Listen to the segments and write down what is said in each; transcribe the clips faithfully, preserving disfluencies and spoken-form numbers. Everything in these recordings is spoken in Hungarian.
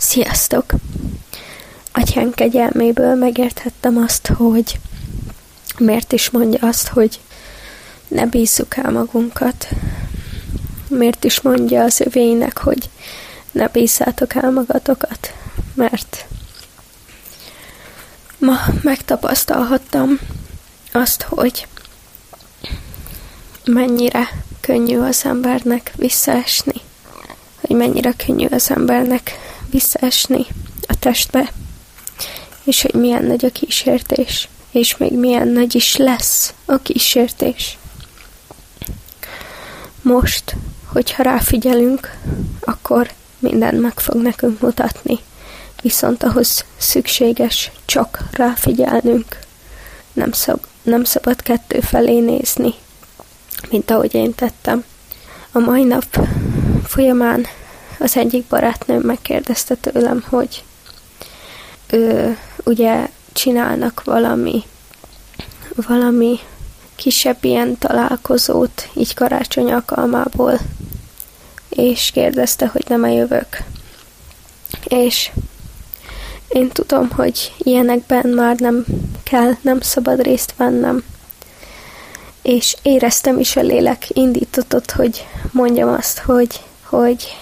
Sziasztok! Atyánk kegyelméből megérthettem azt, hogy miért is mondja azt, hogy ne bízzuk el magunkat. Miért is mondja az övéinek, hogy ne bízzátok el magatokat. Mert ma megtapasztalhattam azt, hogy mennyire könnyű az embernek visszaesni. Hogy mennyire könnyű az embernek visszaesni a testbe, és hogy milyen nagy a kísértés, és még milyen nagy is lesz a kísértés. Most, hogyha ráfigyelünk, akkor mindent meg fog nekünk mutatni, viszont ahhoz szükséges csak ráfigyelnünk. Nem, szab- nem szabad kettő felé nézni, mint ahogy én tettem. A mai nap folyamán az egyik barátnőm megkérdezte tőlem, hogy ő ugye csinálnak valami, valami kisebb ilyen találkozót, így karácsony alkalmából, és kérdezte, hogy nem-e jövök. És én tudom, hogy ilyenekben már nem kell, nem szabad részt vennem. És éreztem is, a lélek indított, hogy mondjam azt, hogy, hogy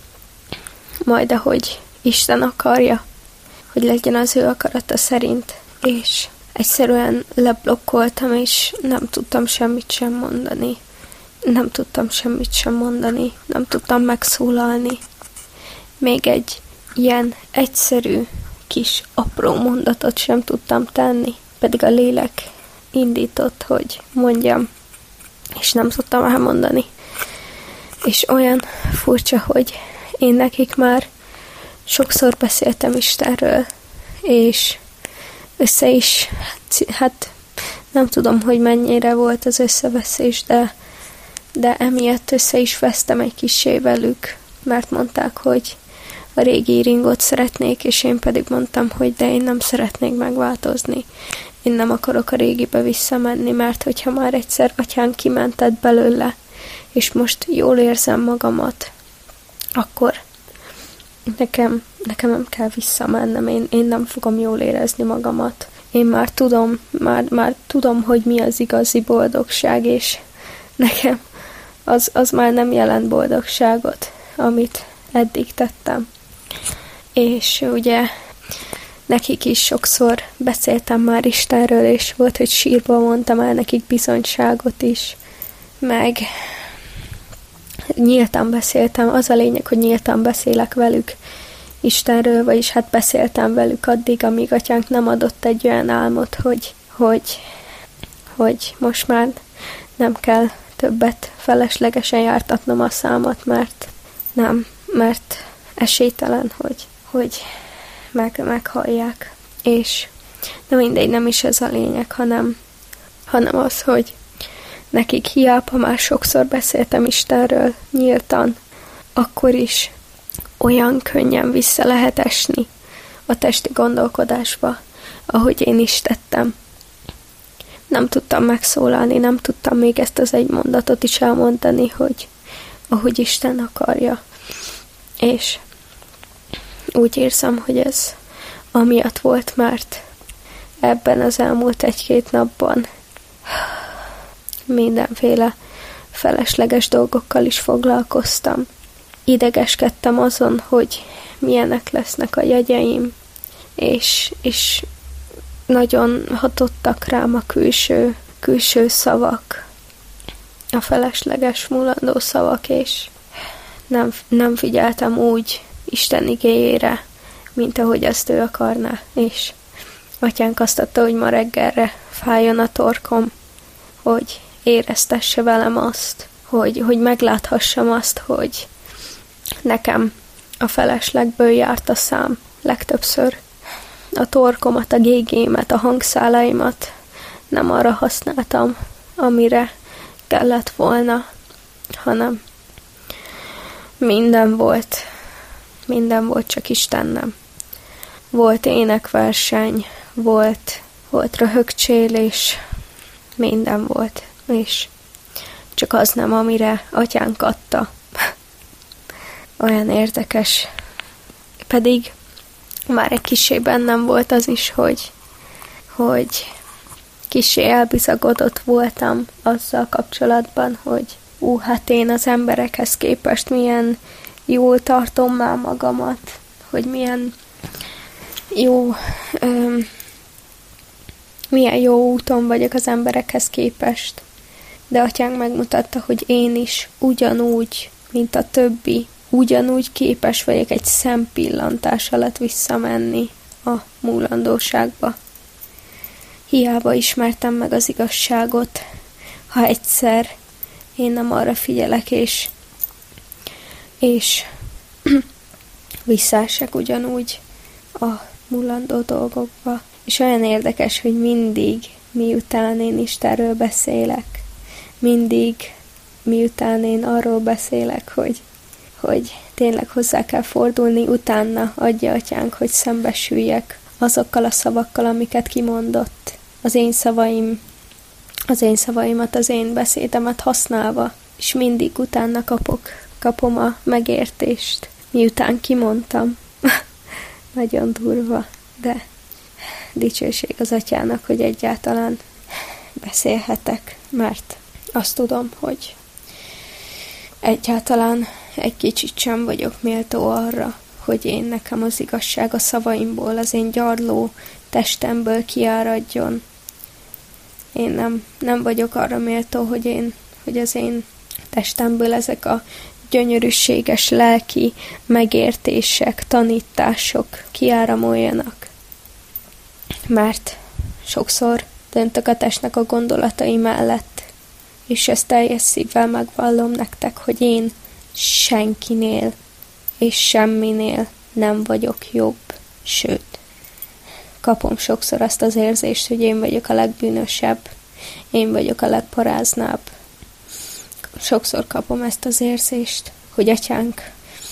majd ahogy Isten akarja, hogy legyen az ő akarata szerint. És egyszerűen leblokkoltam, és nem tudtam semmit sem mondani. Nem tudtam semmit sem mondani. Nem tudtam megszólalni. Még egy ilyen egyszerű kis apró mondatot sem tudtam tenni. Pedig a lélek indított, hogy mondjam, és nem tudtam elmondani. És olyan furcsa, hogy én nekik már sokszor beszéltem Istenről, és össze is, hát nem tudom, hogy mennyire volt az összeveszés, de, de emiatt össze is vesztem egy kissé velük, mert mondták, hogy a régi ringot szeretnék, és én pedig mondtam, hogy de én nem szeretnék megváltozni. Én nem akarok a régibe visszamenni, mert hogyha már egyszer atyán kimentett belőle, és most jól érzem magamat, akkor nekem, nekem nem kell visszamennem, én, én nem fogom jól érezni magamat. Én már tudom, már, már tudom, hogy mi az igazi boldogság, és nekem az, az már nem jelent boldogságot, amit eddig tettem. És ugye nekik is sokszor beszéltem már Istenről, és volt, hogy sírva mondtam el nekik bizonyságot is, meg nyíltan beszéltem, az a lényeg, hogy nyíltan beszélek velük Istenről, vagyis hát beszéltem velük addig, amíg atyánk nem adott egy olyan álmot, hogy, hogy, hogy most már nem kell többet feleslegesen jártatnom a számat, mert nem, mert esélytelen, hogy, hogy meg, meghallják. És de mindegy, nem is ez a lényeg, hanem, hanem az, hogy nekik hiába már sokszor beszéltem Istenről nyíltan, akkor is olyan könnyen vissza lehet esni a testi gondolkodásba, ahogy én is tettem. Nem tudtam megszólalni, nem tudtam még ezt az egy mondatot is elmondani, hogy ahogy Isten akarja. És úgy érzem, hogy ez amiatt volt, mert ebben az elmúlt egy-két napban mindenféle felesleges dolgokkal is foglalkoztam. Idegeskedtem azon, hogy milyenek lesznek a jegyeim, és, és nagyon hatottak rám a külső, külső szavak, a felesleges mulandó szavak, és nem, nem figyeltem úgy Isten igéjére, mint ahogy azt ő akarná, és atyánk azt adta, hogy ma reggelre fájjon a torkom, hogy éreztesse velem azt, hogy, hogy megláthassam azt, hogy nekem a feleslegből járt a szám legtöbbször. A torkomat, a gégémet, a hangszálaimat nem arra használtam, amire kellett volna, hanem minden volt, minden volt csak Istennem. Volt énekverseny, volt, volt röhögcsélés, minden volt, és csak az nem, amire atyánk adta. Olyan érdekes Pedig már egy kissé bennem volt az is, hogy, hogy kissé elbizagodott voltam azzal kapcsolatban, hogy ú, hát én az emberekhez képest milyen jól tartom már magamat, hogy milyen jó, öm, milyen jó úton vagyok az emberekhez képest. De atyánk megmutatta, hogy én is ugyanúgy, mint a többi, ugyanúgy képes vagyok egy szempillantás alatt visszamenni a múlandóságba. Hiába ismertem meg az igazságot, ha egyszer én nem arra figyelek, és, és visszaesek ugyanúgy a múlandó dolgokba. És olyan érdekes, hogy mindig, miután én Istenről beszélek, mindig, miután én arról beszélek, hogy, hogy tényleg hozzá kell fordulni, utána adja atyánk, hogy szembesüljek azokkal a szavakkal, amiket kimondott. Az én szavaim, az én szavaimat, az én beszédemet használva, és mindig utána kapok, kapom a megértést, miután kimondtam. Nagyon durva, de dicsőség az atyának, hogy egyáltalán beszélhetek, mert azt tudom, hogy egyáltalán egy kicsit sem vagyok méltó arra, hogy én nekem az igazság a szavaimból, az én gyarló testemből kiáradjon. Én nem, nem vagyok arra méltó, hogy, én, hogy az én testemből ezek a gyönyörűséges lelki megértések, tanítások kiáramoljanak. Mert sokszor döntök a testnek a gondolatai mellett, és ezt teljes szívvel megvallom nektek, hogy én senkinél és semminél nem vagyok jobb, sőt, kapom sokszor azt az érzést, hogy én vagyok a legbűnösebb, én vagyok a legparáznább. Sokszor kapom ezt az érzést, hogy atyánk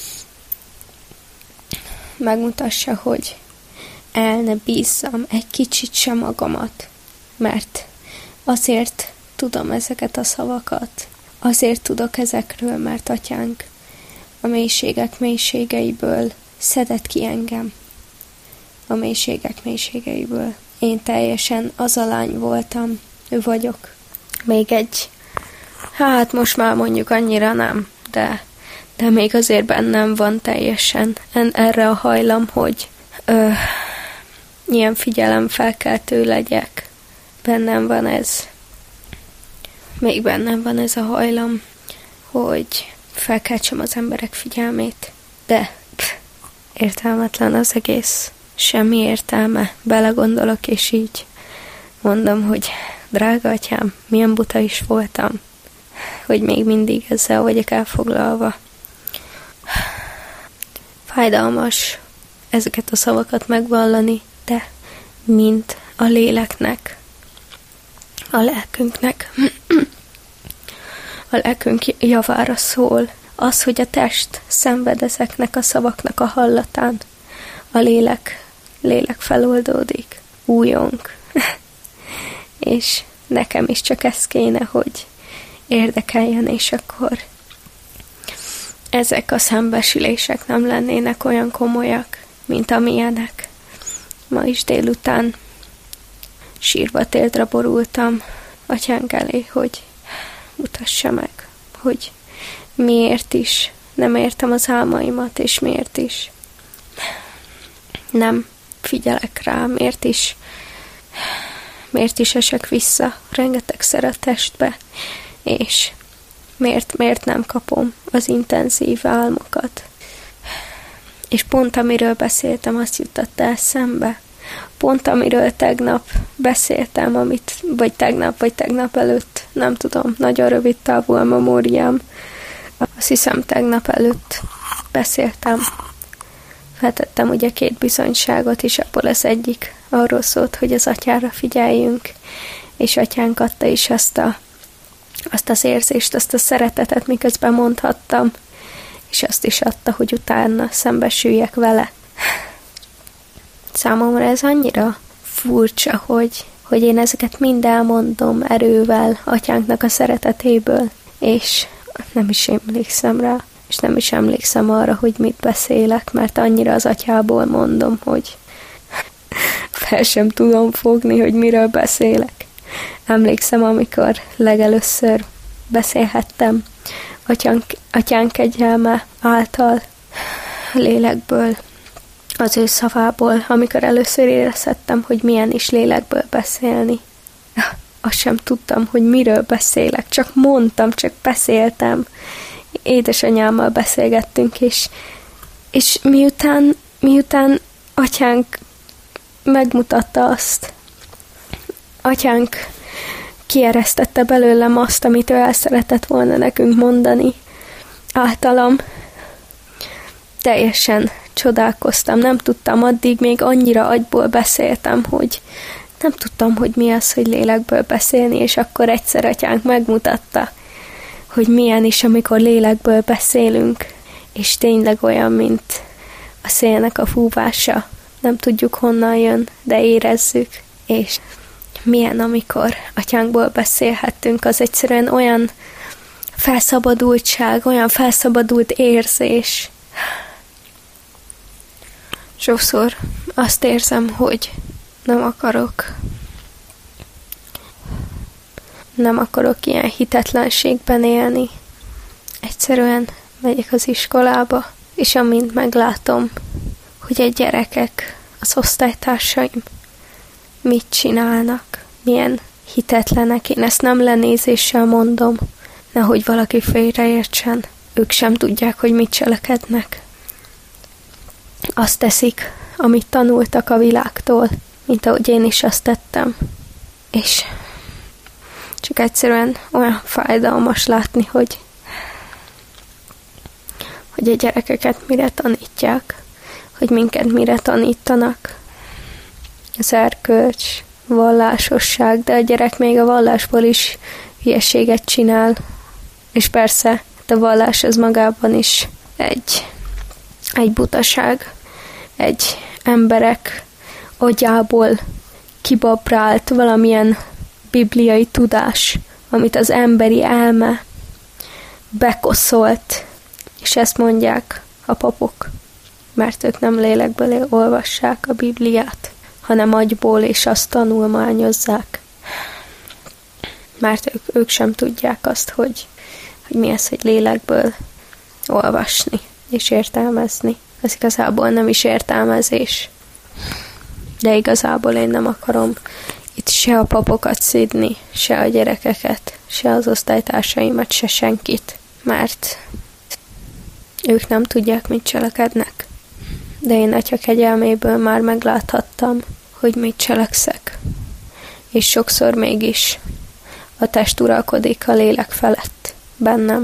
megmutassa, hogy el ne bízzam egy kicsit sem magamat, mert azért tudom ezeket a szavakat, azért tudok ezekről, mert atyánk a mélységek mélységeiből szedett ki engem. A mélységek mélységeiből. Én teljesen az a lány voltam, ő vagyok. Még egy, hát most már mondjuk annyira nem, de, de még azért bennem van teljesen en, erre a hajlam, hogy ö, ilyen figyelemfelkeltő legyek. Bennem van ez. Még bennem van ez a hajlam, hogy felkeltsem az emberek figyelmét. De pff, értelmetlen az egész. Semmi értelme. Belegondolok, és így mondom, hogy drága atyám, milyen buta is voltam, hogy még mindig ezzel vagyok elfoglalva. Fájdalmas ezeket a szavakat megvallani, de mint a léleknek, a lelkünknek, a lelkünk javára szól. Az, hogy a test szenved ezeknek a szavaknak a hallatán, a lélek, lélek feloldódik, újong. És nekem is csak ez kéne, hogy érdekeljen, és akkor ezek a szembesülések nem lennének olyan komolyak, mint amilyenek. Ma is délután sírva térdre borultam atyánk elé, hogy mutassa meg, hogy miért is nem értem az álmaimat, és miért is nem figyelek rá, miért is miért is esek vissza rengetegszer a testbe, és miért, miért nem kapom az intenzív álmokat. És pont amiről beszéltem, azt jutott eszembe. Pont amiről tegnap beszéltem, amit, vagy tegnap, vagy tegnap előtt, nem tudom, nagyon rövid távú a memóriám. Azt hiszem, tegnap előtt beszéltem. Feltettem ugye két bizonyságot, és abból az egyik arról szólt, hogy az atyára figyeljünk, és atyánk adta is azt, a, azt az érzést, azt a szeretetet, miközben mondhattam, és azt is adta, hogy utána szembesüljek vele. Számomra ez annyira furcsa, hogy, hogy én ezeket mind elmondom erővel, atyánknak a szeretetéből, és nem is emlékszem rá. és nem is emlékszem arra, hogy mit beszélek, mert annyira az atyából mondom, hogy fel sem tudom fogni, hogy miről beszélek. Emlékszem, amikor legelőször beszélhettem atyánk, atyánk kegyelme által, lélekből, az ő szavából, amikor először érezhettem, hogy milyen is lélekből beszélni. Azt sem tudtam, hogy miről beszélek, csak mondtam, csak beszéltem. Édesanyámmal beszélgettünk, és, és miután, miután atyánk megmutatta azt, atyánk kieresztette belőlem azt, amit ő el szeretett volna nekünk mondani általam, teljesen csodálkoztam, nem tudtam, addig még annyira agyból beszéltem, hogy nem tudtam, hogy mi az, hogy lélekből beszélni, és akkor egyszer atyánk megmutatta, hogy milyen is, amikor lélekből beszélünk, és tényleg olyan, mint a szélnek a fúvása. Nem tudjuk, honnan jön, de érezzük, és milyen, amikor atyánkból beszélhettünk, az egyszerűen olyan felszabadultság, olyan felszabadult érzés. Sokszor azt érzem, hogy nem akarok, nem akarok ilyen hitetlenségben élni. Egyszerűen megyek az iskolába, és amint meglátom, hogy a gyerekek, az osztálytársaim mit csinálnak, milyen hitetlenek, én ezt nem lenézéssel mondom, nehogy valaki félreértsen, ők sem tudják, hogy mit cselekednek. Azt teszik, amit tanultak a világtól, mint ahogy én is azt tettem. És csak egyszerűen olyan fájdalmas látni, hogy, hogy a gyerekeket mire tanítják, hogy minket mire tanítanak. Az erkölcs, vallásosság, de a gyerek még a vallásból is hülyeséget csinál. És persze, a vallás az magában is egy, egy butaság, egy emberek agyából kibabrált valamilyen bibliai tudás, amit az emberi elme bekoszolt, és ezt mondják a papok, mert ők nem lélekből olvassák a Bibliát, hanem agyból, és azt tanulmányozzák. Mert ők, ők sem tudják azt, hogy, hogy mi az, hogy lélekből olvasni és értelmezni. Ez igazából nem is értelmezés. De igazából én nem akarom itt se a papokat szidni, se a gyerekeket, se az osztálytársaimat, se senkit, mert ők nem tudják, mit cselekednek. De én atya kegyelméből már megláthattam, hogy mit cselekszek. És sokszor mégis a test uralkodik a lélek felett bennem.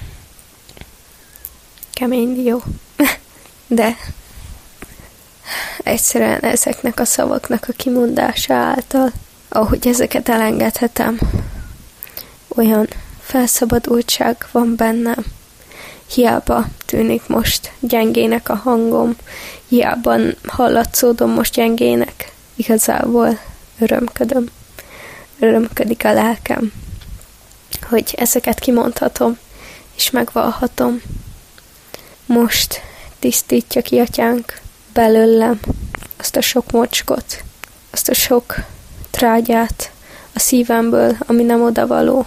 Kemény dió. De egyszerűen ezeknek a szavaknak a kimondása által, ahogy ezeket elengedhetem, olyan felszabadultság van bennem. Hiába tűnik most gyengének a hangom, hiába hallatszódom most gyengének, igazából örömködöm. Örömködik a lelkem, hogy ezeket kimondhatom, és megvallhatom. Most tisztítja ki atyánk belőlem azt a sok mocskot, azt a sok trágyát a szívemből, ami nem odavaló.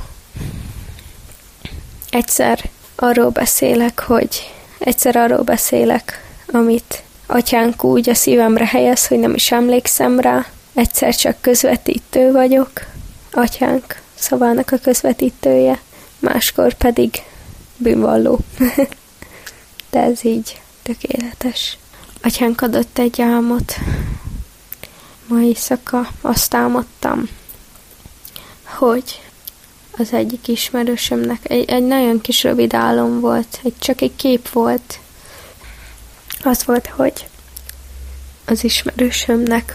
Egyszer arról beszélek, hogy egyszer arról beszélek, amit atyánk úgy a szívemre helyez, hogy nem is emlékszem rá. Egyszer csak közvetítő vagyok, atyánk szavának a közvetítője, máskor pedig bűnvalló. De ez így tökéletes. Atyánk adott egy álmot. Ma éjszaka azt álmodtam, hogy az egyik ismerősömnek egy, egy nagyon kis rövid álom volt, egy, csak egy kép volt. Az volt, hogy az ismerősömnek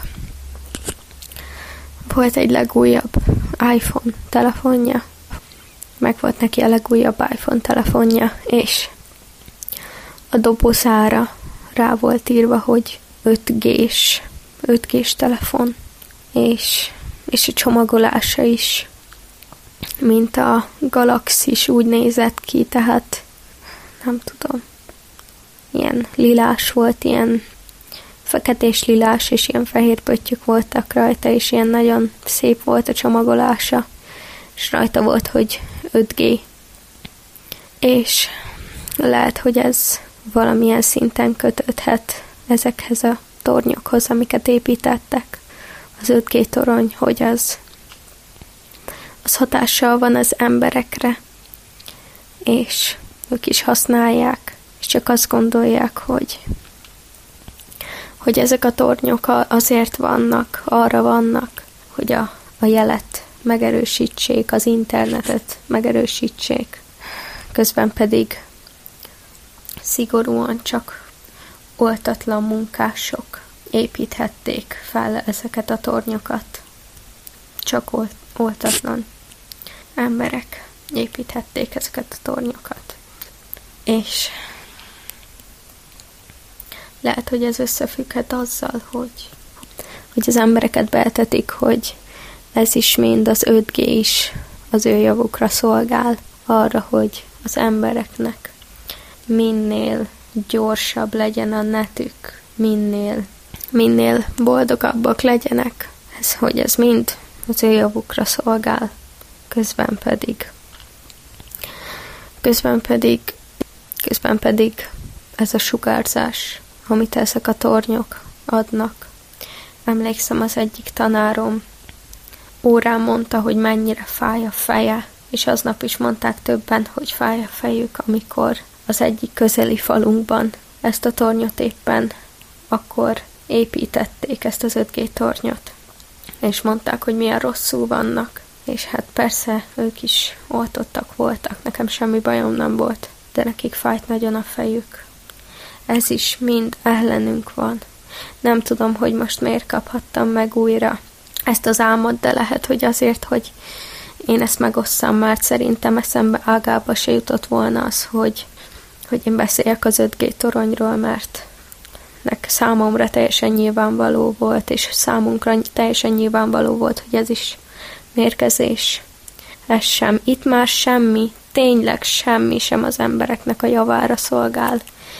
volt egy legújabb iPhone telefonja. Meg volt neki a legújabb iPhone telefonja, és a dobozára rá volt írva, hogy öt gés, öt gés telefon, és, és a csomagolása is, mint a Galaxis úgy nézett ki, tehát nem tudom, ilyen lilás volt, ilyen feketés lilás, és ilyen fehér pöttyök voltak rajta, és ilyen nagyon szép volt a csomagolása, és rajta volt, hogy öt G. És lehet, hogy ez valamilyen szinten kötődhet ezekhez a tornyokhoz, amiket építettek. Az öt G torony, hogy az, az hatással van az emberekre, és ők is használják, és csak azt gondolják, hogy, hogy ezek a tornyok azért vannak, arra vannak, hogy a, a jelet megerősítsék, az internetet megerősítsék. Közben pedig szigorúan csak oltatlan munkások építhették fel ezeket a tornyokat. Csak olt, oltatlan emberek építhették ezeket a tornyokat. És lehet, hogy ez összefügghet azzal, hogy, hogy az embereket beeltetik, hogy ez is mind, az öt G is az ő javukra szolgál, arra, hogy az embereknek minél gyorsabb legyen a netük, minél, minél boldogabbak legyenek. Ez, hogy ez mind az ő javukra szolgál. Közben pedig közben pedig közben pedig ez a sugárzás, amit ezek a tornyok adnak. Emlékszem, az egyik tanárom órán mondta, hogy mennyire fáj a feje, és aznap is mondták többen, hogy fáj a fejük, amikor az egyik közeli falunkban ezt a tornyot éppen akkor építették, ezt az öt G tornyot. És mondták, hogy milyen rosszul vannak. És hát persze ők is oltottak voltak, nekem semmi bajom nem volt, de nekik fájt nagyon a fejük. Ez is mind ellenünk van. Nem tudom, hogy most miért kaphattam meg újra ezt az álmot, de lehet, hogy azért, hogy én ezt megosszam, mert szerintem eszembe ágába se jutott volna az, hogy, hogy én beszéljek az öt G toronyról, mert nek számomra teljesen nyilvánvaló volt, és számunkra teljesen nyilvánvaló volt, hogy ez is mérgezés. Ez sem. Itt már semmi, tényleg semmi sem az embereknek a javára szolgál.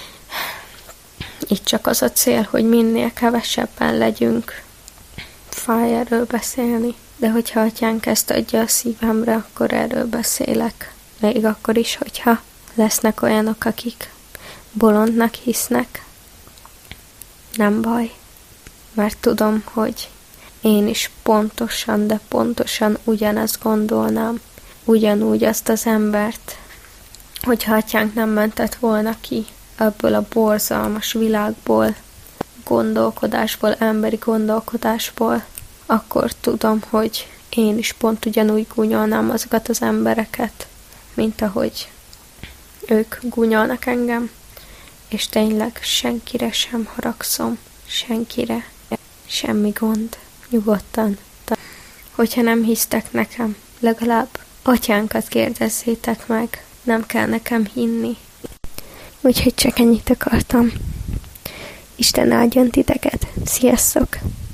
Itt csak az a cél, hogy minél kevesebben legyünk. Fáj erről beszélni. De hogyha atyánk ezt adja a szívemre, akkor erről beszélek. Még akkor is, hogyha lesznek olyanok, akik bolondnak hisznek. Nem baj. Mert tudom, hogy én is pontosan, de pontosan ugyanezt gondolnám. Ugyanúgy azt az embert, hogyha atyánk nem mentett volna ki ebből a borzalmas világból, gondolkodásból, emberi gondolkodásból, akkor tudom, hogy én is pont ugyanúgy gúnyolnám azokat az embereket, mint ahogy ők gúnyolnak engem, és tényleg senkire sem haragszom, senkire, semmi gond, nyugodtan. Hogyha nem hisztek nekem, legalább atyánkat kérdezzétek meg, nem kell nekem hinni. Úgyhogy csak ennyit akartam. Isten áldjon titeket. Sziasztok!